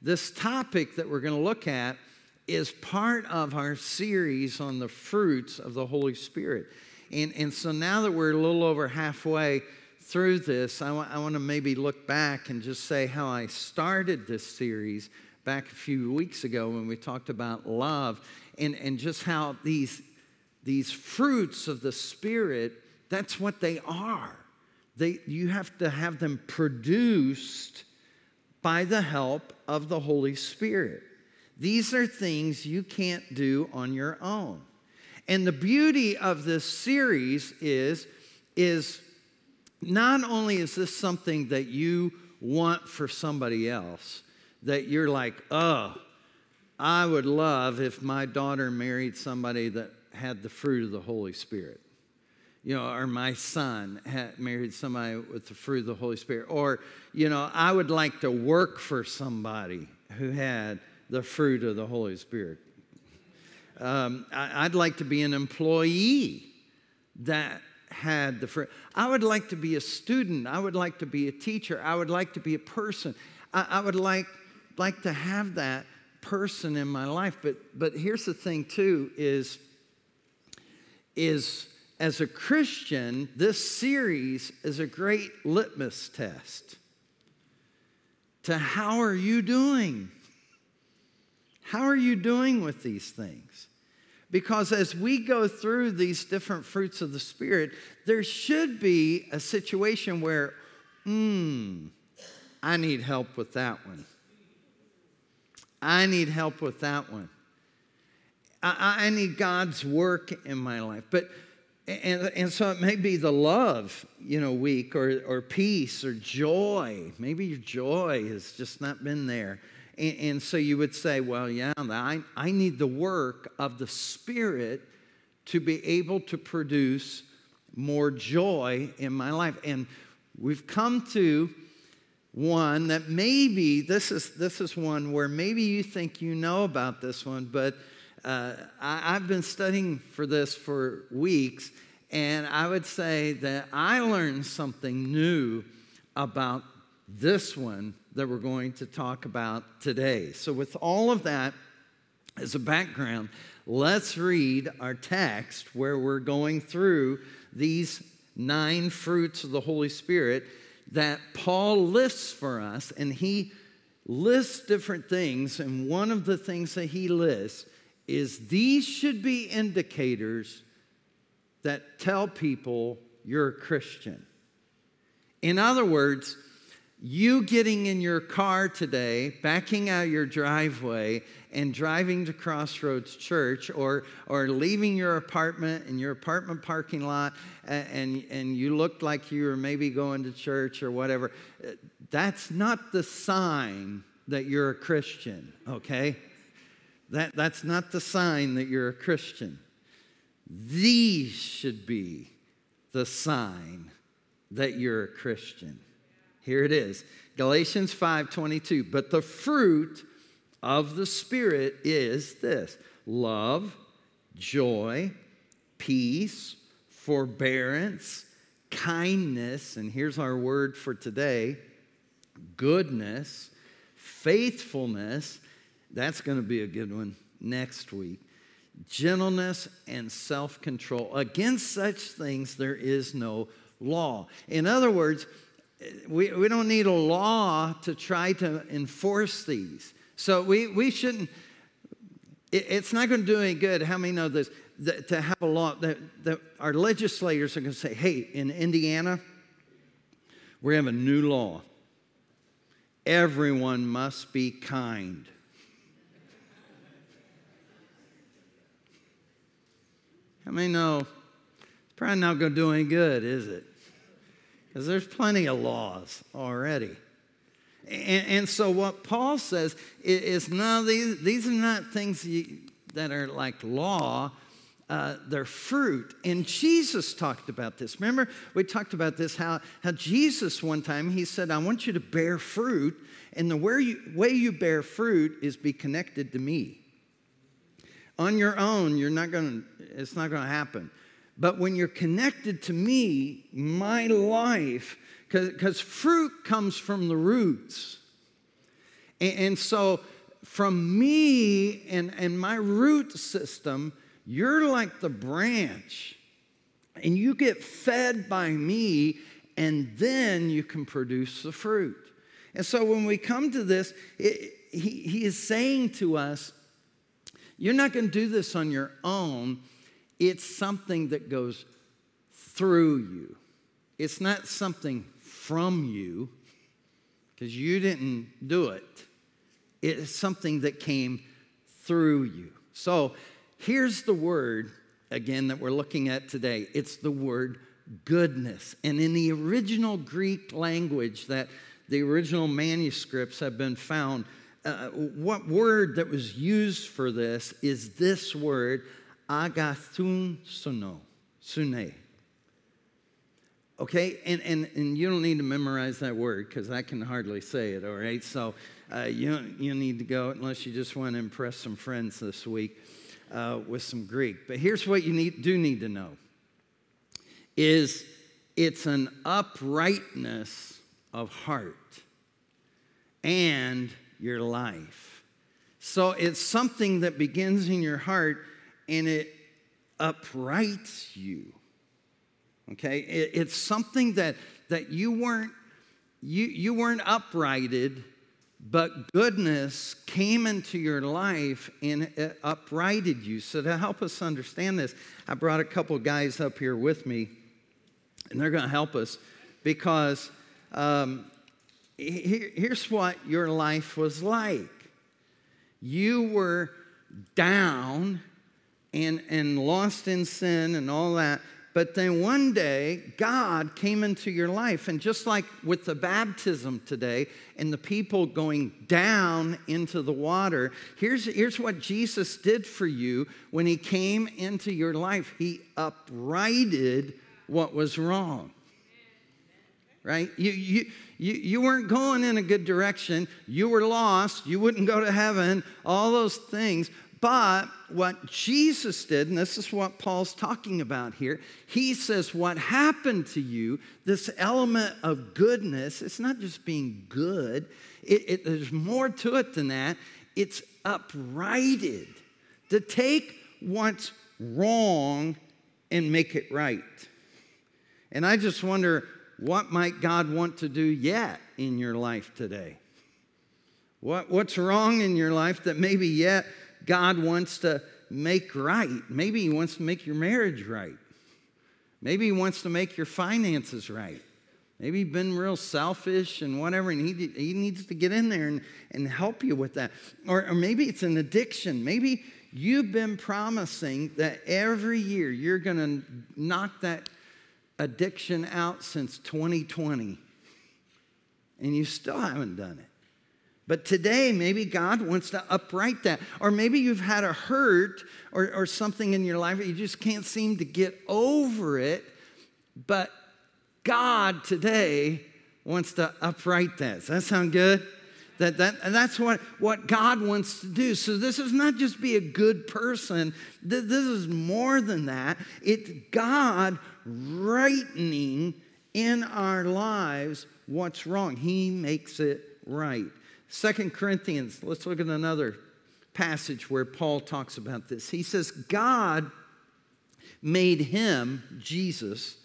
this topic that we're going to look at is part of our series on the fruits of the Holy Spirit. And so now that we're a little over halfway through this, I want to maybe look back and just say how I started this series back a few weeks ago when we talked about love and just how these fruits of the Spirit, that's what they are. You have to have them produced by the help of the Holy Spirit. These are things you can't do on your own. And the beauty of this series is not only is this something that you want for somebody else, that you're like, oh, I would love if my daughter married somebody that had the fruit of the Holy Spirit. Or my son had married somebody with the fruit of the Holy Spirit. Or, I would like to work for somebody who had the fruit of the Holy Spirit. I'd like to be an employee that had the fruit. I would like to be a student. I would like to be a teacher. I would like to be a person. I would like to have that person in my life. But here's the thing, too, is as a Christian, this series is a great litmus test to how are you doing? How are you doing with these things? Because as we go through these different fruits of the Spirit, there should be a situation where, I need help with that one. I need help with that one. I need God's work in my life. And so it may be the love, week or peace or joy. Maybe your joy has just not been there. And so you would say, well, yeah, I need the work of the Spirit to be able to produce more joy in my life. And we've come to one that maybe, this is one where maybe you think you know about this one, but I've been studying for this for weeks, and I would say that I learned something new about this one that we're going to talk about today. So with all of that as a background, let's read our text where we're going through these 9 fruits of the Holy Spirit that Paul lists for us, and he lists different things, and one of the things that he lists is these should be indicators that tell people you're a Christian. In other words, you getting in your car today, backing out your driveway and driving to Crossroads Church, or leaving your apartment in your apartment parking lot and you looked like you were maybe going to church or whatever, that's not the sign that you're a Christian, okay? That's not the sign that you're a Christian. These should be the sign that you're a Christian. Here it is, Galatians 5:22. But the fruit of the Spirit is this: love, joy, peace, forbearance, kindness, and here's our word for today, goodness, faithfulness. That's going to be a good one next week. Gentleness and self-control. Against such things there is no law. In other words, we don't need a law to try to enforce these. So we shouldn't, it's not going to do any good. How many know this? To have a law, that our legislators are going to say, hey, in Indiana, we have a new law. Everyone must be kind. How many know it's probably not going to do any good, is it? Because there's plenty of laws already. And so what Paul says is no, these are not things that are like law. They're fruit. And Jesus talked about this. Remember, we talked about this, how Jesus one time, he said, I want you to bear fruit. And the way you bear fruit is be connected to me. On your own, it's not going to happen. But when you're connected to me, my life, because fruit comes from the roots. And so from me and my root system, you're like the branch. And you get fed by me, and then you can produce the fruit. And so when we come to this, he is saying to us, you're not going to do this on your own. It's something that goes through you. It's not something from you, because you didn't do it. It's something that came through you. So here's the word, again, that we're looking at today. It's the word goodness. And in the original Greek language that the original manuscripts have been found, what word that was used for this is this word, agathosune. Okay, and you don't need to memorize that word because I can hardly say it, all right? So you need to go, unless you just want to impress some friends this week with some Greek. But here's what you do need to know, is it's an uprightness of heart and your life. So it's something that begins in your heart and it uprights you. Okay, it's something that you weren't uprighted, but goodness came into your life and it uprighted you. So to help us understand this, I brought a couple guys up here with me, and they're going to help us because here's what your life was like. You were down and lost in sin and all that. But then one day, God came into your life. And just like with the baptism today and the people going down into the water, here's what Jesus did for you when he came into your life. He uprighted what was wrong. Right? You weren't going in a good direction. You were lost. You wouldn't go to heaven. All those things. But what Jesus did, and this is what Paul's talking about here, he says what happened to you, this element of goodness, it's not just being good. There's more to it than that. It's uprighted. To take what's wrong and make it right. And I just wonder, what might God want to do yet in your life today? What's wrong in your life that maybe yet God wants to make right? Maybe he wants to make your marriage right. Maybe he wants to make your finances right. Maybe you've been real selfish and whatever, and he needs to get in there and help you with that. Or maybe it's an addiction. Maybe you've been promising that every year you're going to knock that addiction out since 2020, and you still haven't done it. But today, maybe God wants to upright that. Or maybe you've had a hurt or something in your life that you just can't seem to get over it. But God today wants to upright that. Does that sound good? That's what God wants to do. So this is not just be a good person. This is more than that. It's God rightening in our lives what's wrong. He makes it right. 2 Corinthians, let's look at another passage where Paul talks about this. He says, God made him, Jesus,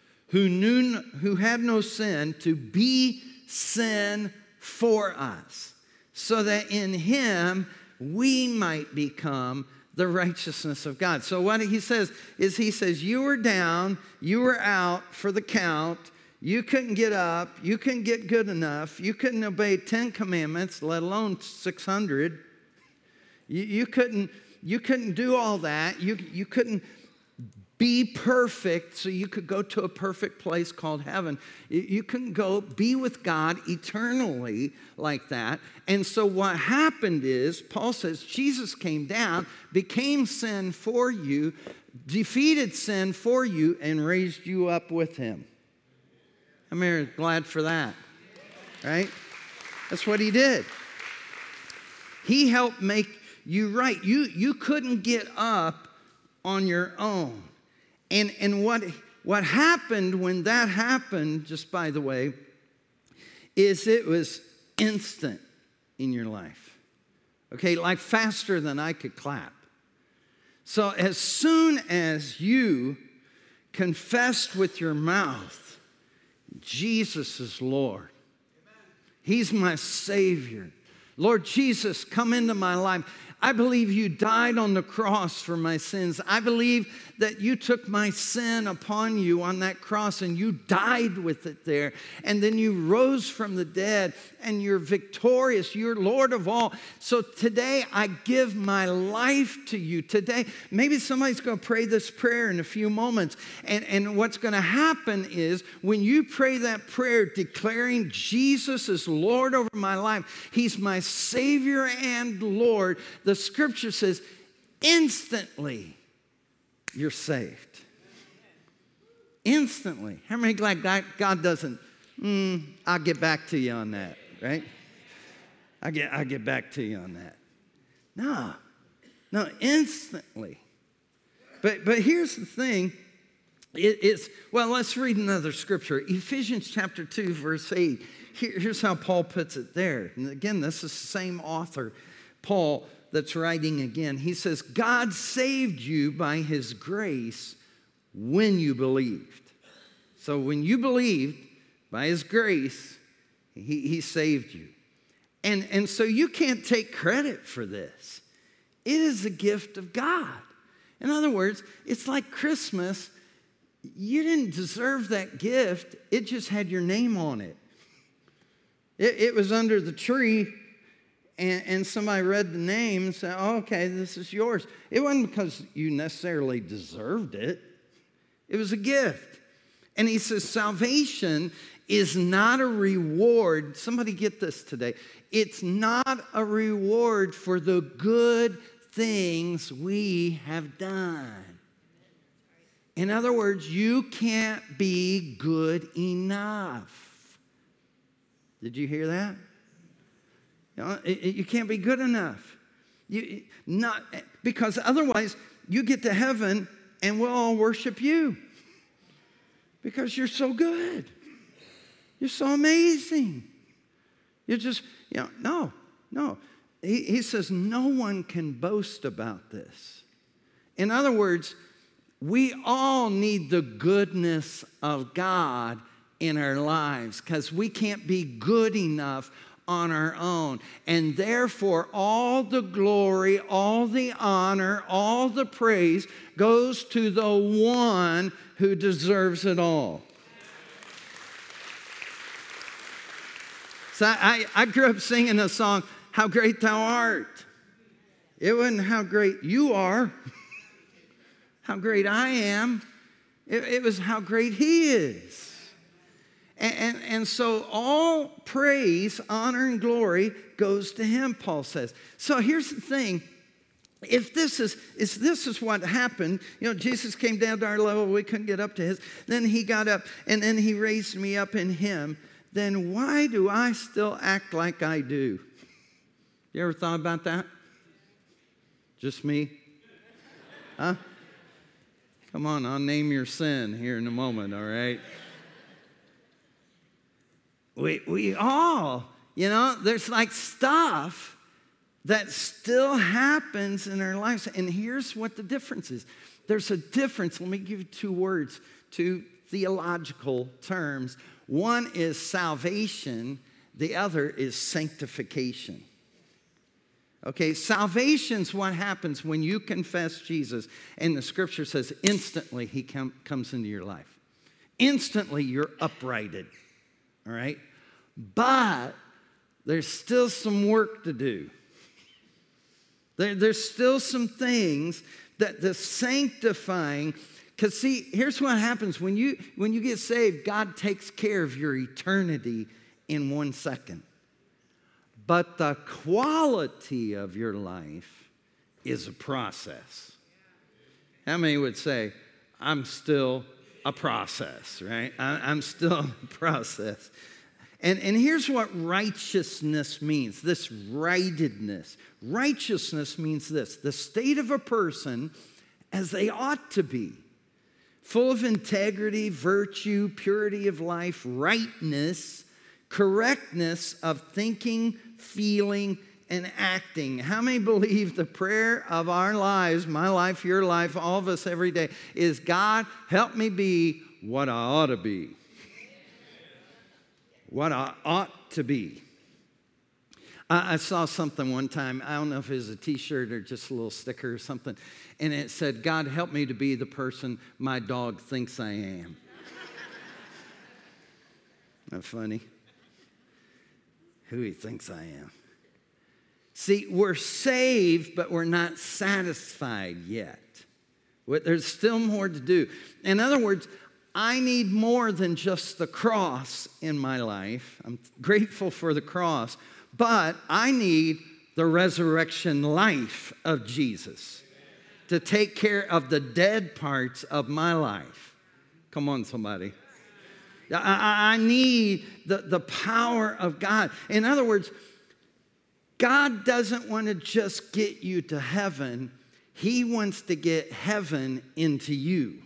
who had no sin, to be sin for us, so that in him we might become the righteousness of God. So what he says is you were down, you were out for the count. You couldn't get up. You couldn't get good enough. You couldn't obey 10 commandments, let alone 600. You couldn't do all that. You couldn't be perfect so you could go to a perfect place called heaven. You couldn't go be with God eternally like that. And so what happened is, Paul says, Jesus came down, became sin for you, defeated sin for you, and raised you up with him. I'm glad for that, right? That's what he did. He helped make you right. You couldn't get up on your own. And what happened when that happened, just by the way, is it was instant. in your life. Okay, like faster than I could clap. So as soon as you confessed with your mouth, Jesus is Lord. He's my Savior. Lord Jesus, come into my life. I believe you died on the cross for my sins. I believe that you took my sin upon you on that cross and you died with it there. And then you rose from the dead and you're victorious. You're Lord of all. So today I give my life to you. Today, maybe somebody's going to pray this prayer in a few moments. And what's going to happen is when you pray that prayer declaring Jesus is Lord over my life, He's my Savior and Lord, the Scripture says, instantly you're saved. Instantly. How many glad God doesn't, I'll get back to you on that, right? I'll get back to you on that. No, instantly. But here's the thing. Let's read another scripture. Ephesians chapter 2, verse 8. Here's how Paul puts it there. And again, this is the same author, Paul, that's writing again. He says, God saved you by His grace when you believed. So when you believed, by His grace, He saved you. And so you can't take credit for this. It is a gift of God. In other words, it's like Christmas. You didn't deserve that gift. It just had your name on it. It was under the tree, and somebody read the name and said, oh, okay, this is yours. It wasn't because you necessarily deserved it. It was a gift. And he says salvation is not a reward. Somebody get this today. It's not a reward for the good things we have done. In other words, you can't be good enough. Did you hear that? You can't be good enough. Because otherwise, you get to heaven and we'll all worship you. Because you're so good. You're so amazing. You're just, no. He says no one can boast about this. In other words, we all need the goodness of God in our lives because we can't be good enough on our own. And therefore, all the glory, all the honor, all the praise goes to the one who deserves it all. So I grew up singing a song, How Great Thou Art. It wasn't how great you are, how great I am. It was how great He is. And so all praise, honor, and glory goes to Him, Paul says. So here's the thing. If this is what happened, Jesus came down to our level, we couldn't get up to His. Then He got up, and then He raised me up in Him. Then why do I still act like I do? You ever thought about that? Just me? Huh? Come on, I'll name your sin here in a moment, all right? We all, there's like stuff that still happens in our lives. And here's what the difference is. There's a difference. Let me give you two words, two theological terms. One is salvation. The other is sanctification. Okay, salvation's what happens when you confess Jesus. And the scripture says instantly He comes into your life. Instantly you're uprighted. All right? But there's still some work to do. There's still some things that the sanctifying, because see, here's what happens. When you get saved, God takes care of your eternity in 1 second. But the quality of your life is a process. How many would say, I'm still a process, right? I'm still a process. And here's what righteousness means, this rightedness. Righteousness means this, the state of a person as they ought to be, full of integrity, virtue, purity of life, rightness, correctness of thinking, feeling, and acting. How many believe the prayer of our lives, my life, your life, all of us every day, is God, help me be what I ought to be? What I ought to be. I saw something one time. I don't know if it was a T-shirt or just a little sticker or something. And it said, God, help me to be the person my dog thinks I am. Isn't that funny? Who he thinks I am. See, we're saved, but we're not satisfied yet. There's still more to do. In other words, I need more than just the cross in my life. I'm grateful for the cross, but I need the resurrection life of Jesus to take care of the dead parts of my life. Come on, somebody. I need the power of God. In other words, God doesn't want to just get you to heaven. He wants to get heaven into you.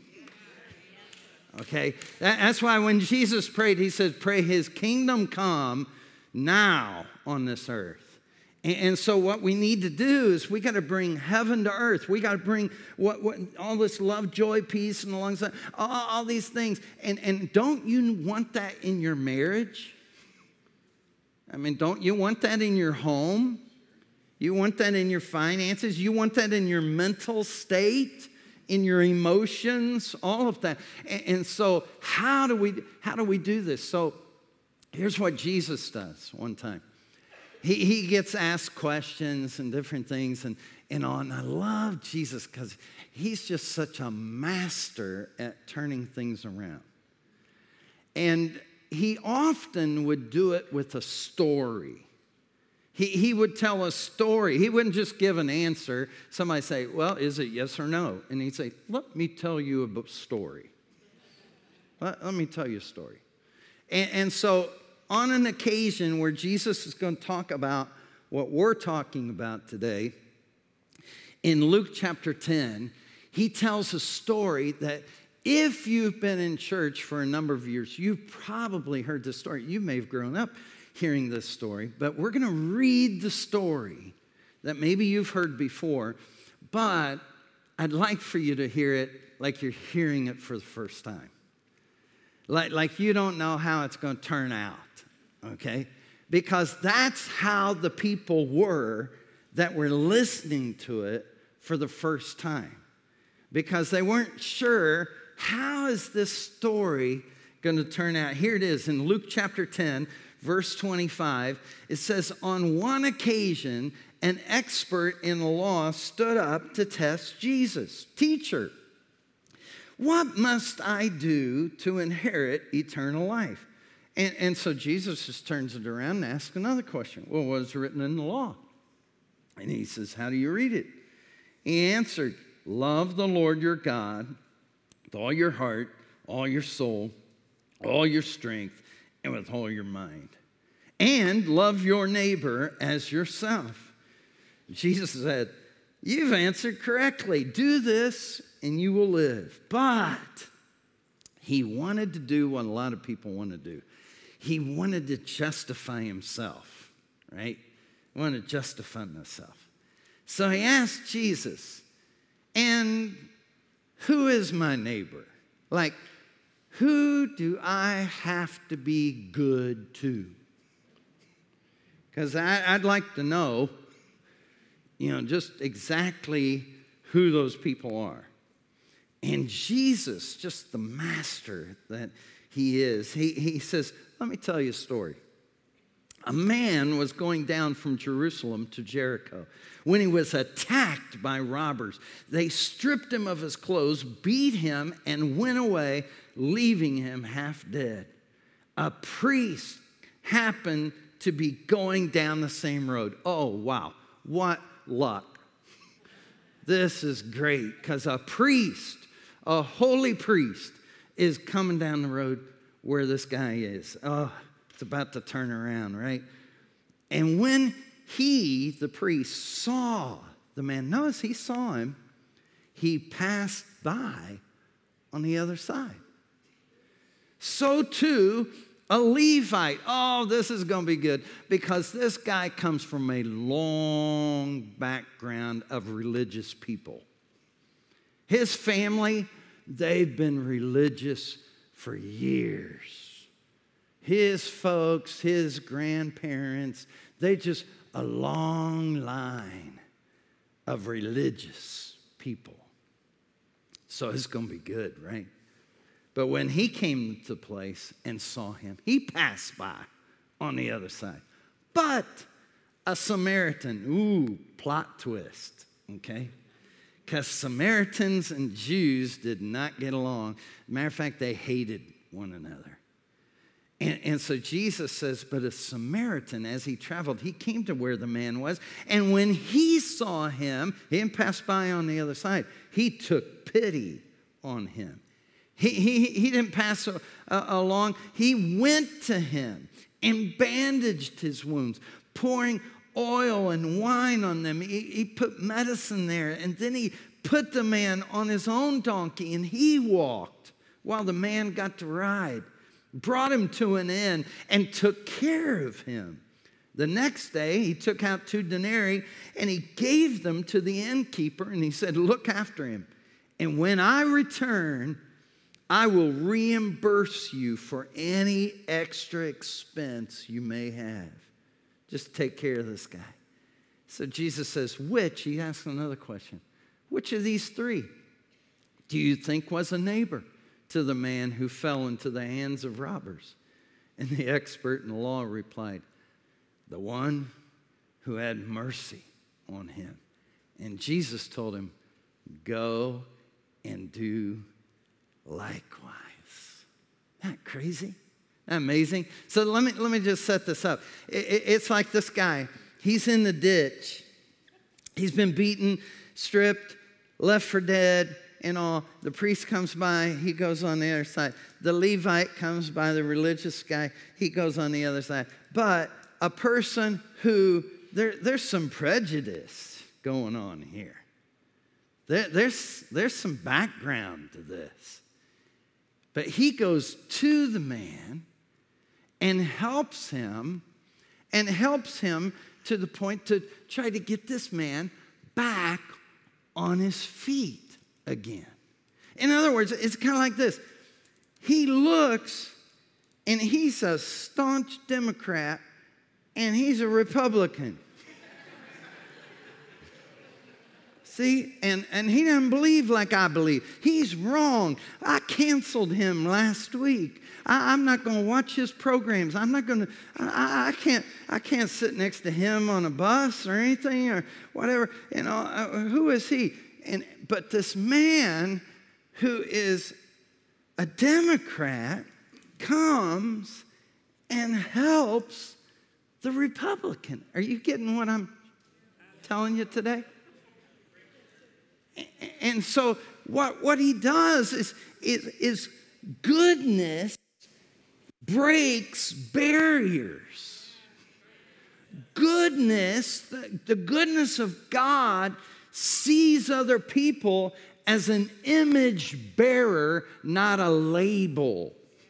Okay? That's why when Jesus prayed, he said, pray his kingdom come now on this earth. And so what we need to do is we got to bring heaven to earth. We got to bring what all this love, joy, peace, and alongside all these things. And don't you want that in your marriage? I mean, don't you want that in your home? You want that in your finances? You want that in your mental state, in your emotions, all of that. And so how do we do this? So here's what Jesus does one time. He gets asked questions and different things and all. And I love Jesus because he's just such a master at turning things around. And he often would do it with a story. He would tell a story. He wouldn't just give an answer. Somebody say, well, is it yes or no? And he'd say, let me tell you a story. Let me tell you a story. And so on an occasion where Jesus is going to talk about what we're talking about today, in Luke chapter 10, he tells a story that if you've been in church for a number of years, you've probably heard this story. You may have grown up hearing this story, but we're going to read the story that maybe you've heard before, but I'd like for you to hear it like you're hearing it for the first time. Like you don't know how it's going to turn out, okay? Because that's how the people were that were listening to it for the first time. Because they weren't sure, how is this story going to turn out? Here it is in Luke chapter 10, verse 25. It says, on one occasion, an expert in the law stood up to test Jesus. Teacher, what must I do to inherit eternal life? And so Jesus just turns it around and asks another question. Well, what is written in the law? And he says, how do you read it? He answered, love the Lord your God with all your heart, all your soul, all your strength, and with all your mind. And love your neighbor as yourself. Jesus said, you've answered correctly. Do this and you will live. But he wanted to do what a lot of people want to do. He wanted to justify himself, right? He wanted to justify himself. So he asked Jesus, and who is my neighbor? Like, who do I have to be good to? Because I'd like to know, just exactly who those people are. And Jesus, just the master that he is, he says, let me tell you a story. A man was going down from Jerusalem to Jericho when he was attacked by robbers. They stripped him of his clothes, beat him, and went away, leaving him half dead. A priest happened to be going down the same road. Oh, wow. What luck. This is great because a priest, a holy priest, is coming down the road where this guy is. Oh, it's about to turn around, right? And when he, the priest, saw the man, notice he saw him, he passed by on the other side. So too, A Levite. Oh, this is going to be good because this guy comes from a long background of religious people. His family, they've been religious for years. His folks, his grandparents, they just a long line of religious people. So it's going to be good, right? But when he came to the place and saw him, he passed by on the other side. But a Samaritan, plot twist, okay? Because Samaritans and Jews did not get along. Matter of fact, they hated one another. And so Jesus says, but a Samaritan, as he traveled, he came to where the man was. And when he saw him, he didn't pass by on the other side. He took pity on him. He didn't pass along. He went to him and bandaged his wounds, pouring oil and wine on them. He put medicine there, and then he put the man on his own donkey, and he walked while the man got to ride, brought him to an inn, and took care of him. The next day, he took out 2 denarii, and he gave them to the innkeeper, and he said, look after him. And when I return, I will reimburse you for any extra expense you may have. Just take care of this guy. So Jesus says, which? He asks another question. Which of these 3 do you think was a neighbor to the man who fell into the hands of robbers? And the expert in the law replied, the one who had mercy on him. And Jesus told him, go and do likewise. Isn't that crazy? Isn't that amazing? So let me just set this up. It's like this guy. He's in the ditch. He's been beaten, stripped, left for dead, and all. The priest comes by. He goes on the other side. The Levite comes by, the religious guy. He goes on the other side. But a person who, there's some prejudice going on here. There's some background to this. But he goes to the man and helps him to the point to try to get this man back on his feet again. In other words, it's kind of like this. He looks, and he's a staunch Democrat, and he's a Republican. See, and he doesn't believe like I believe. He's wrong. I canceled him last week. I'm not going to watch his programs. I'm not going to. I can't sit next to him on a bus or anything or whatever. You know, who is he? But this man who is a Democrat comes and helps the Republican. Are you getting what I'm telling you today? And so what he does is goodness breaks barriers. Goodness, the goodness of God sees other people as an image bearer, not a label.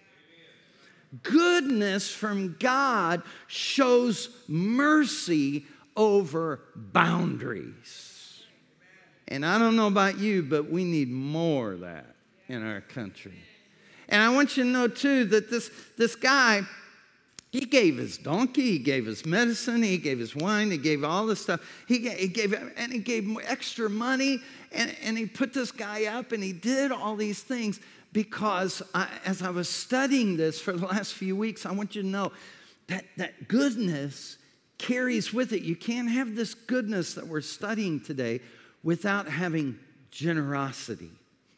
Goodness from God shows mercy over boundaries. And I don't know about you, but we need more of that in our country. And I want you to know, too, that this guy, he gave his donkey, he gave his medicine, he gave his wine, he gave all this stuff. He gave extra money, and he put this guy up, and he did all these things because as I was studying this for the last few weeks, I want you to know that goodness carries with it. You can't have this goodness that we're studying today without having generosity.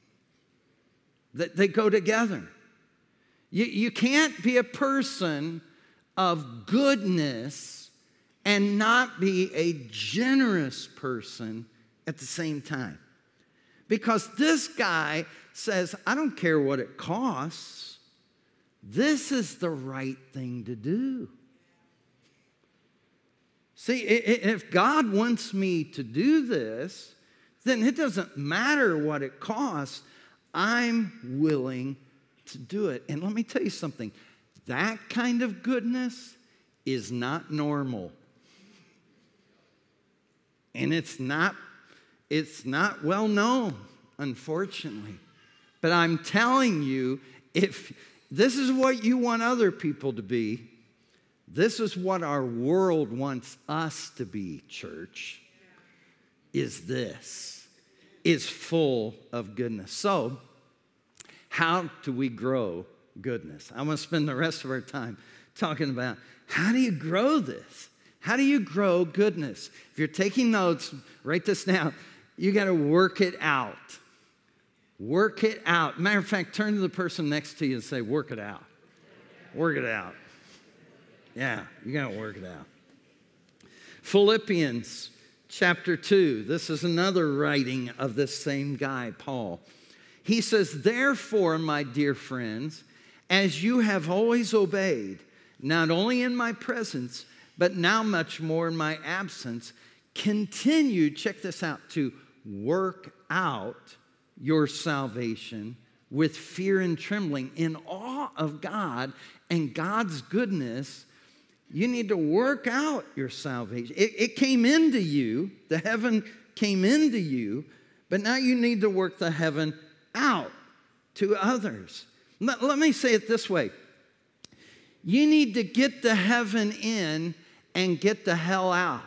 They go together. You can't be a person of goodness and not be a generous person at the same time. Because this guy says, I don't care what it costs. This is the right thing to do. See, if God wants me to do this, then it doesn't matter what it costs. I'm willing to do it. And let me tell you something. that kind of goodness is not normal. And it's not well known, unfortunately. But I'm telling you, if this is what you want other people to be, this is what our world wants us to be, church, is full of goodness. So, how do we grow goodness? I want to spend the rest of our time talking about how do you grow this? How do you grow goodness? If you're taking notes, write this down. You got to work it out. Work it out. Matter of fact, turn to the person next to you and say, work it out. Work it out. Yeah, you got to work it out. Philippians chapter 2. This is another writing of this same guy, Paul. He says, therefore, my dear friends, as you have always obeyed, not only in my presence, but now much more in my absence, continue, check this out, to work out your salvation with fear and trembling, in awe of God and God's goodness. You need to work out your salvation. It came into you, the heaven came into you, but now you need to work the heaven out to others. Let me say it this way. You need to get the heaven in and get the hell out.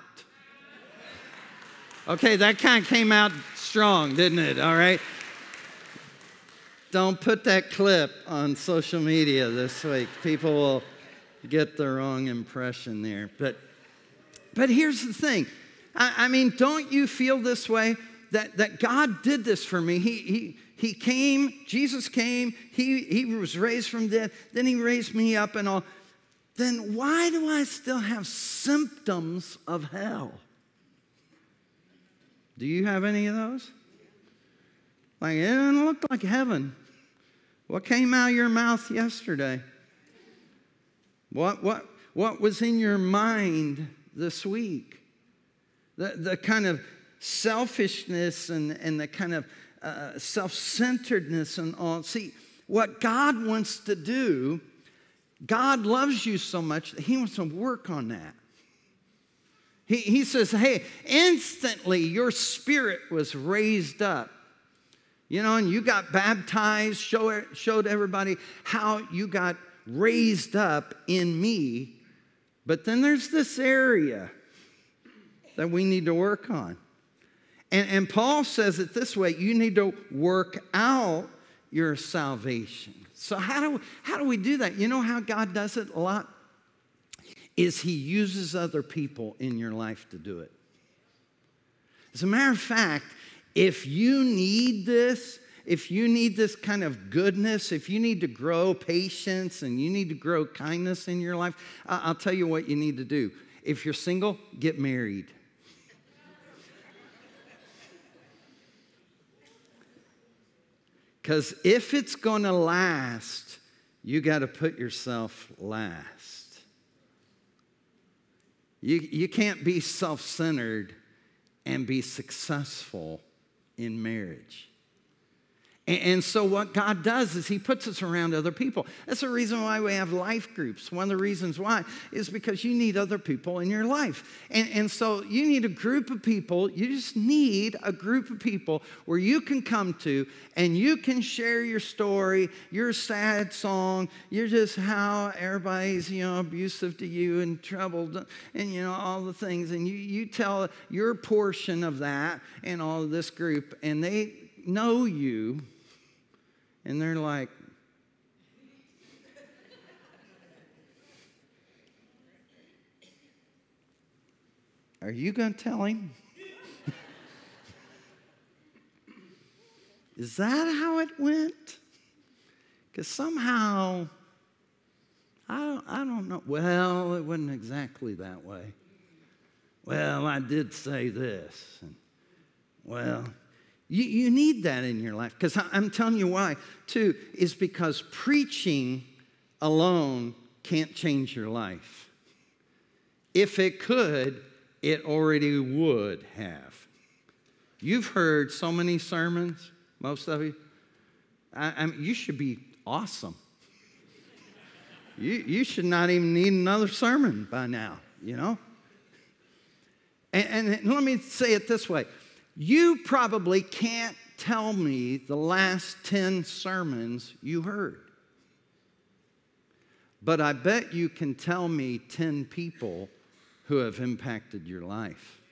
Okay, that kind of came out strong, didn't it? All right. Don't put that clip on social media this week. People will get the wrong impression there. But here's the thing. I mean, don't you feel this way? That God did this for me. He came, Jesus came, he was raised from dead, then he raised me up and all. Then why do I still have symptoms of hell? Do you have any of those? Like, it doesn't look like heaven. What came out of your mouth yesterday? What was in your mind this week? The kind of selfishness and the kind of self-centeredness and all. See, what God wants to do, God loves you so much that he wants to work on that. He says, hey, instantly your spirit was raised up. You know, and you got baptized, showed everybody how you got raised up in me. But then there's this area that we need to work on. And Paul says it this way, you need to work out your salvation. So how do we do that? You know how God does it a lot? Is he uses other people in your life to do it. As a matter of fact, if you need this kind of goodness, if you need to grow patience and you need to grow kindness in your life, I'll tell you what you need to do. If you're single, get married. Because if it's going to last, you got to put yourself last. You can't be self-centered and be successful in marriage. And so what God does is he puts us around other people. That's the reason why we have life groups. One of the reasons why is because you need other people in your life. And so you need a group of people. You just need a group of people where you can come to and you can share your story, your sad song, you're just how everybody's, abusive to you and troubled and, all the things. And you tell your portion of that and all of this group, and they know you, and they're like, are you going to tell him? Is that how it went? Because somehow, I don't know. Well, it wasn't exactly that way. Well, I did say this. And, well, you need that in your life. Because I'm telling you why, too, is because preaching alone can't change your life. If it could, it already would have. You've heard so many sermons, most of you. You should be awesome. You should not even need another sermon by now, you know? And let me say it this way. You probably can't tell me the last 10 sermons you heard. But I bet you can tell me 10 people who have impacted your life.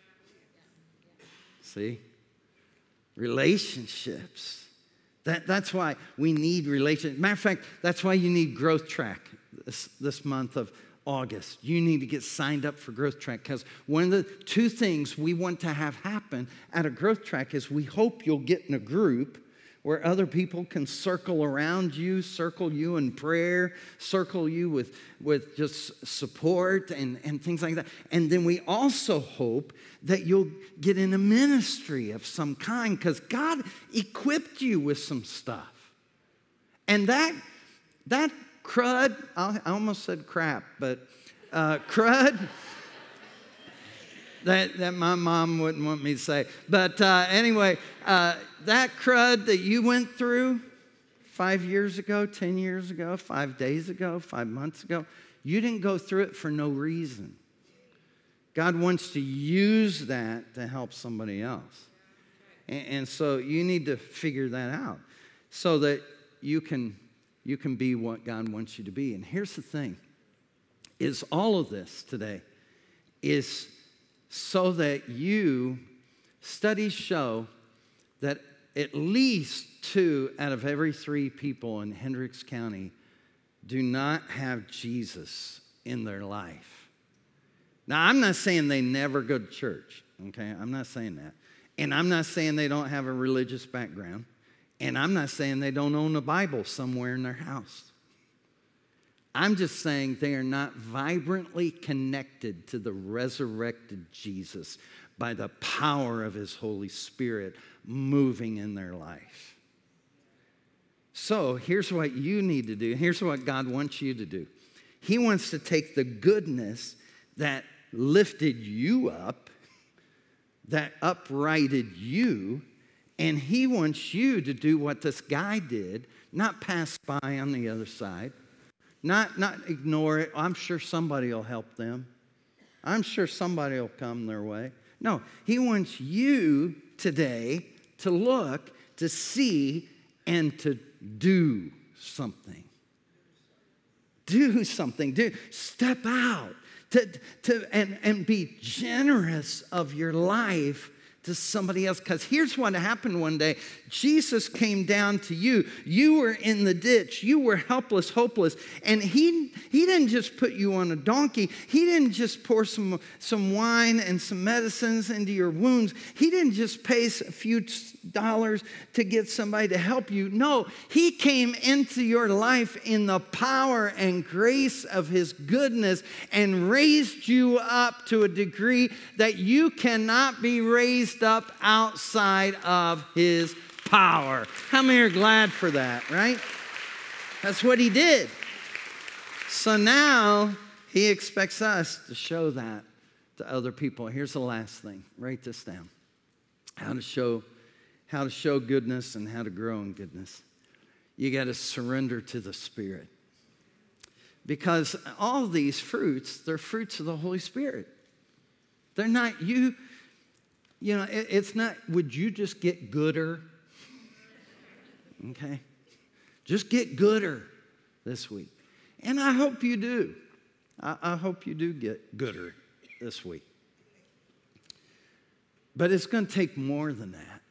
See? Relationships. That's why we need relationships. Matter of fact, that's why you need Growth Track this month of August. You need to get signed up for Growth Track, because one of the two things we want to have happen at a Growth Track is we hope you'll get in a group where other people can circle around you, circle you in prayer, circle you with just support and things like that. And then we also hope that you'll get in a ministry of some kind, because God equipped you with some stuff. And that crud, I almost said crap, but crud, that my mom wouldn't want me to say. But anyway, that crud that you went through 5 years ago, 10 years ago, 5 days ago, 5 months ago, you didn't go through it for no reason. God wants to use that to help somebody else. And so you need to figure that out so that you can be what God wants you to be. And here's the thing, is all of this today is so that studies show that at least 2 out of every 3 people in Hendricks County do not have Jesus in their life. Now, I'm not saying they never go to church, okay? I'm not saying that. And I'm not saying they don't have a religious background. And I'm not saying they don't own a Bible somewhere in their house. I'm just saying they are not vibrantly connected to the resurrected Jesus by the power of his Holy Spirit moving in their life. So here's what you need to do. Here's what God wants you to do. He wants to take the goodness that lifted you up, that uprighted you, and he wants you to do what this guy did, not pass by on the other side, not ignore it. I'm sure somebody will help them. I'm sure somebody will come their way. No, he wants you today to look, to see, and to do something. Do something. Step out and be generous of your life to somebody else. Because here's what happened one day. Jesus came down to you. You were in the ditch. You were helpless, hopeless. And he didn't just put you on a donkey. He didn't just pour some wine and some medicines into your wounds. He didn't just pay a few dollars to get somebody to help you. No, he came into your life in the power and grace of his goodness and raised you up to a degree that you cannot be raised up outside of his power. How many are glad for that, right? That's what he did. So now he expects us to show that to other people. Here's the last thing. Write this down. How to show goodness and how to grow in goodness. You got to surrender to the Spirit. Because all these fruits, they're fruits of the Holy Spirit. They're not you know, it's not, would you just get gooder? Okay? Just get gooder this week. And I hope you do. I hope you do get gooder this week. But it's going to take more than that.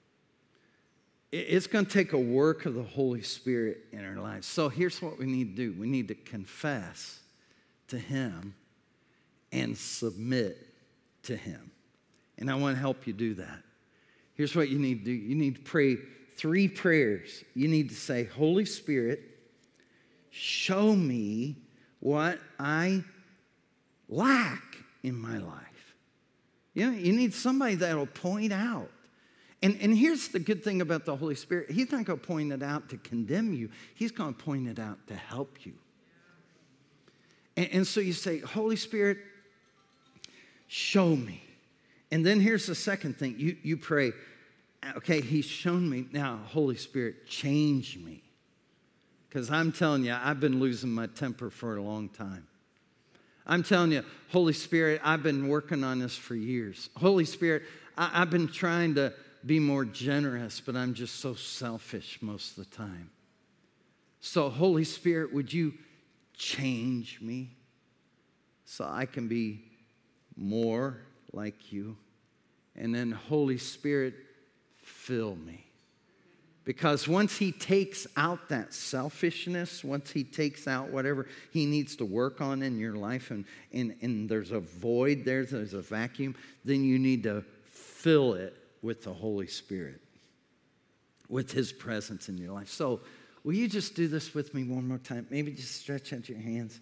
It's going to take a work of the Holy Spirit in our lives. So here's what we need to do. We need to confess to him and submit to him. And I want to help you do that. Here's what you need to do. You need to pray 3 prayers. You need to say, Holy Spirit, show me what I lack in my life. You know, you need somebody that will point out. And here's the good thing about the Holy Spirit. He's not going to point it out to condemn you. He's going to point it out to help you. And so you say, Holy Spirit, show me. And then here's the second thing. You pray, okay, he's shown me. Now, Holy Spirit, change me. Because I'm telling you, I've been losing my temper for a long time. I'm telling you, Holy Spirit, I've been working on this for years. Holy Spirit, I've been trying to be more generous, but I'm just so selfish most of the time. So Holy Spirit, would you change me so I can be more like you? And then Holy Spirit, fill me. Because once he takes out that selfishness, once he takes out whatever he needs to work on in your life, and there's a void there, there's a vacuum, then you need to fill it with the Holy Spirit, with his presence in your life. So will you just do this with me one more time? Maybe just stretch out your hands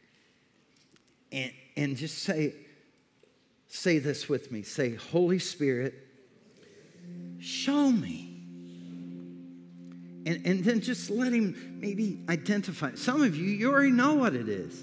and just say this with me. Say, Holy Spirit, show me. And then just let him maybe identify. Some of you already know what it is.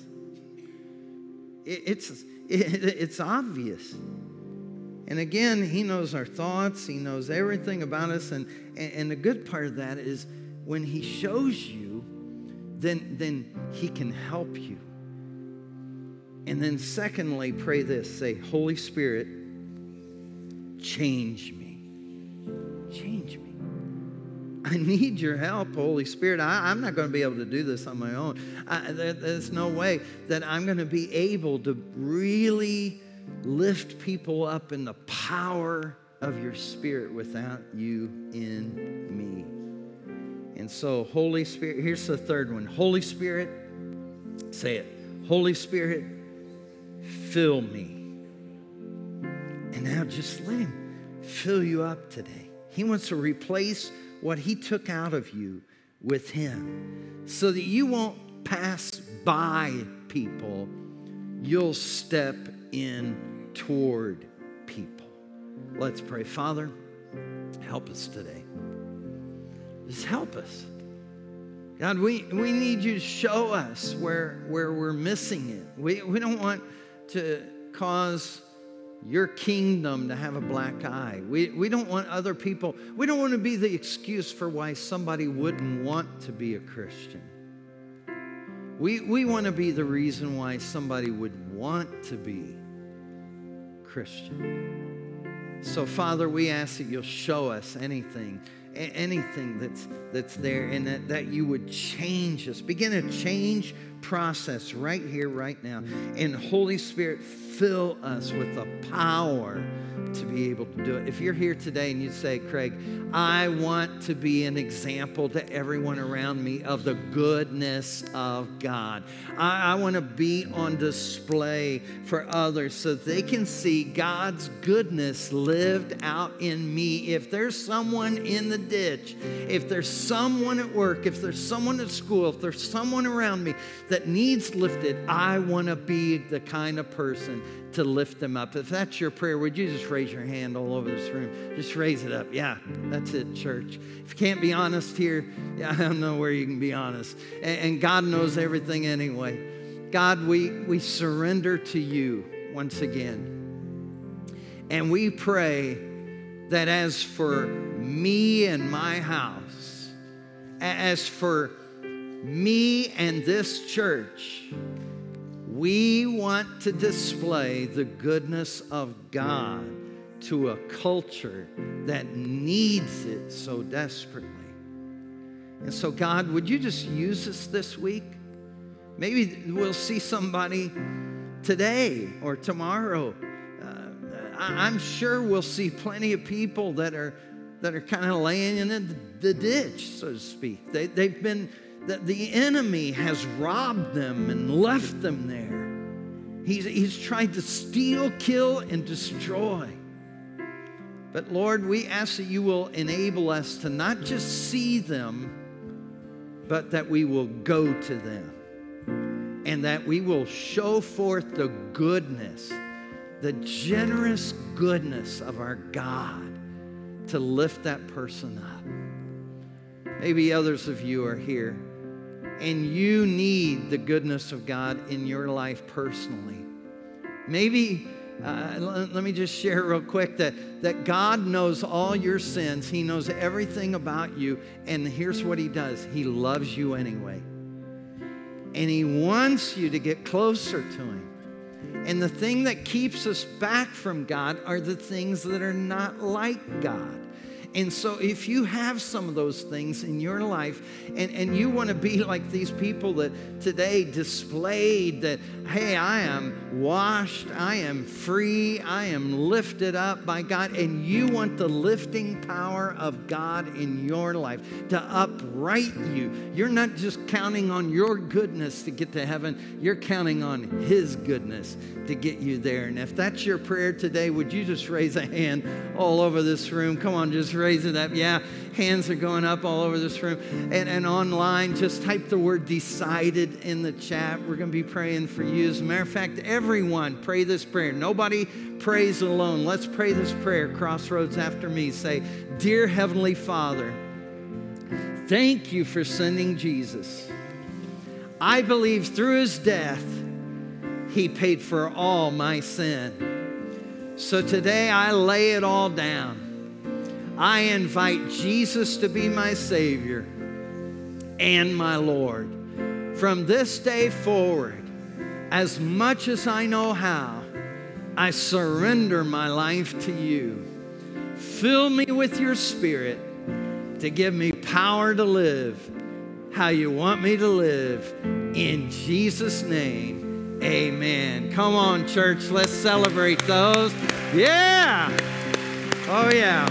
It's obvious. And again, he knows our thoughts. He knows everything about us. And the good part of that is when he shows you, then he can help you. And then secondly, pray this. Say, Holy Spirit, change me. Change me. I need your help, Holy Spirit. I'm not going to be able to do this on my own. There's no way that I'm going to be able to really lift people up in the power of your Spirit without you in me. And so, Holy Spirit, here's the third one. Holy Spirit, say it. Holy Spirit, fill me. And now just let him fill you up today. He wants to replace what he took out of you with him so that you won't pass by people. You'll step in toward people. Let's pray. Father, help us today. Just help us. God, we need you to show us where we're missing it. We don't want to cause your kingdom to have a black eye. We don't want other people, we don't want to be the excuse for why somebody wouldn't want to be a Christian. We want to be the reason why somebody would want to be Christian. So, Father, we ask that you'll show us anything that's there, and that you would change us. Begin a change process right here, right now. And Holy Spirit, fill us with the power to be able to do it. If you're here today and you say, Craig, I want to be an example to everyone around me of the goodness of God. I want to be on display for others so they can see God's goodness lived out in me. If there's someone in the ditch, if there's someone at work, if there's someone at school, if there's someone around me that needs lifted, I want to be the kind of person to lift them up. If that's your prayer, would you just raise your hand all over this room? Just raise it up. Yeah, that's it, church. If you can't be honest here, yeah, I don't know where you can be honest. And God knows everything anyway. God, we surrender to you once again. And we pray that as for me and my house, as for me and this church, we want to display the goodness of God to a culture that needs it so desperately. And so, God, would you just use us this week? Maybe we'll see somebody today or tomorrow. I'm sure we'll see plenty of people that are kind of laying in the ditch, so to speak. They've been... The enemy has robbed them and left them there. He's tried to steal, kill, and destroy. But Lord, we ask that you will enable us to not just see them, but that we will go to them. And that we will show forth the goodness, the generous goodness of our God to lift that person up. Maybe others of you are here and you need the goodness of God in your life personally. Maybe let me just share real quick that God knows all your sins. He knows everything about you. And here's what he does. He loves you anyway. And he wants you to get closer to him. And the thing that keeps us back from God are the things that are not like God. And so if you have some of those things in your life and you want to be like these people that today displayed that, hey, I am washed, I am free, I am lifted up by God, and you want the lifting power of God in your life to upright you. You're not just counting on your goodness to get to heaven, you're counting on his goodness to get you there. And if that's your prayer today, would you just raise a hand all over this room? Come on, just raise it up. Yeah, hands are going up all over this room. And online, just type the word decided in the chat. We're going to be praying for you. As a matter of fact, everyone pray this prayer. Nobody prays alone. Let's pray this prayer. Crossroads after me. Say, Dear Heavenly Father, thank you for sending Jesus. I believe through his death, he paid for all my sin. So today I lay it all down. I invite Jesus to be my Savior and my Lord. From this day forward, as much as I know how, I surrender my life to you. Fill me with your Spirit to give me power to live how you want me to live. In Jesus' name, amen. Come on, church, let's celebrate those. Yeah. Oh, yeah.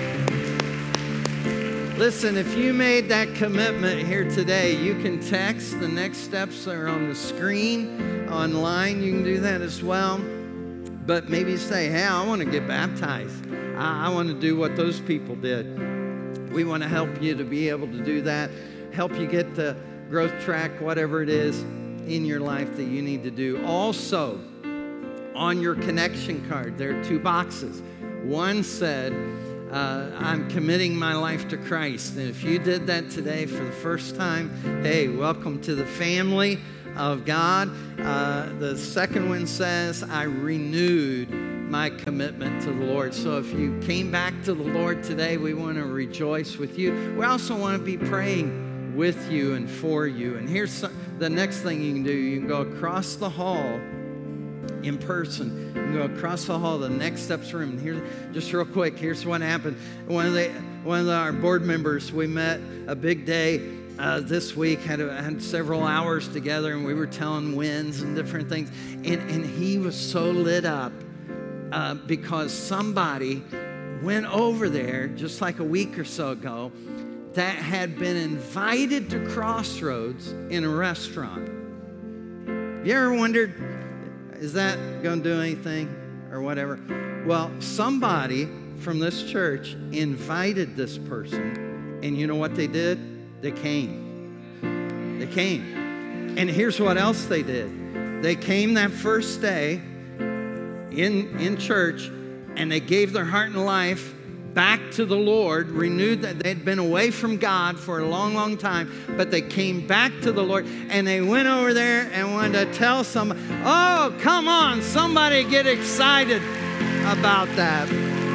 Listen, if you made that commitment here today, you can text. The next steps are on the screen. Online, you can do that as well. But maybe say, hey, I want to get baptized. I want to do what those people did. We want to help you to be able to do that, help you get the growth track, whatever it is in your life that you need to do. Also, on your connection card, there are 2 boxes. One said, I'm committing my life to Christ. And if you did that today for the first time, hey, welcome to the family of God. The second one says, I renewed my commitment to the Lord. So if you came back to the Lord today, we want to rejoice with you. We also want to be praying with you and for you. And here's the next thing you can do. You can go across the hall in person. You can go across the hall, the Next Steps room. And here, just real quick, here's what happened. One of our board members, we met a big day this week, had several hours together, and we were telling wins and different things. And he was so lit up because somebody went over there just like a week or so ago that had been invited to Crossroads in a restaurant. You ever wondered, is that going to do anything or whatever? Well, somebody from this church invited this person, and you know what they did? They came. They came. And here's what else they did. They came that first day in church, and they gave their heart and life back to the Lord, renewed that they'd been away from God for a long, long time, but they came back to the Lord, and they went over there and wanted to tell somebody, oh, come on, somebody get excited about that.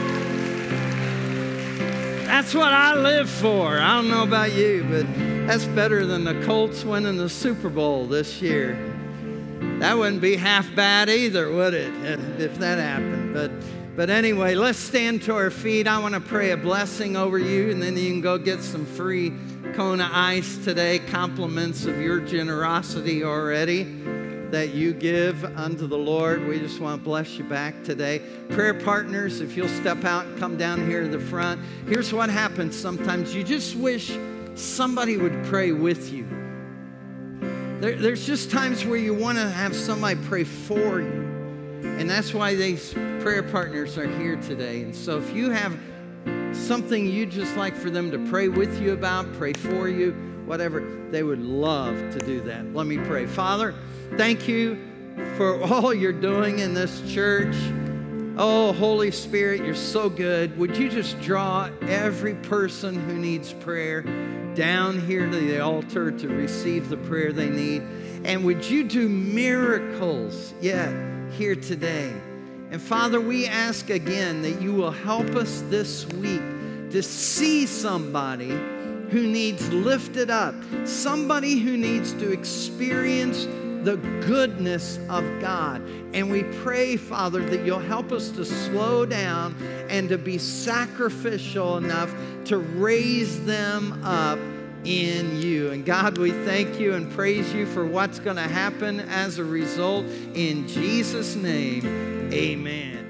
That's what I live for. I don't know about you, but that's better than the Colts winning the Super Bowl this year. That wouldn't be half bad either, would it, if that happened? But anyway, let's stand to our feet. I want to pray a blessing over you, and then you can go get some free Kona Ice today, compliments of your generosity already that you give unto the Lord. We just want to bless you back today. Prayer partners, if you'll step out and come down here to the front. Here's what happens sometimes. You just wish somebody would pray with you. There's just times where you want to have somebody pray for you. And that's why these prayer partners are here today. And so if you have something you'd just like for them to pray with you about, pray for you, whatever, they would love to do that. Let me pray. Father, thank you for all you're doing in this church. Oh, Holy Spirit, you're so good. Would you just draw every person who needs prayer down here to the altar to receive the prayer they need? And would you do miracles, here today And Father, we ask again that you will help us this week to see somebody who needs lifted up, somebody who needs to experience the goodness of God. And we pray, Father, that you'll help us to slow down and to be sacrificial enough to raise them up in you. And God, we thank you and praise you for what's going to happen as a result. In Jesus' name, amen.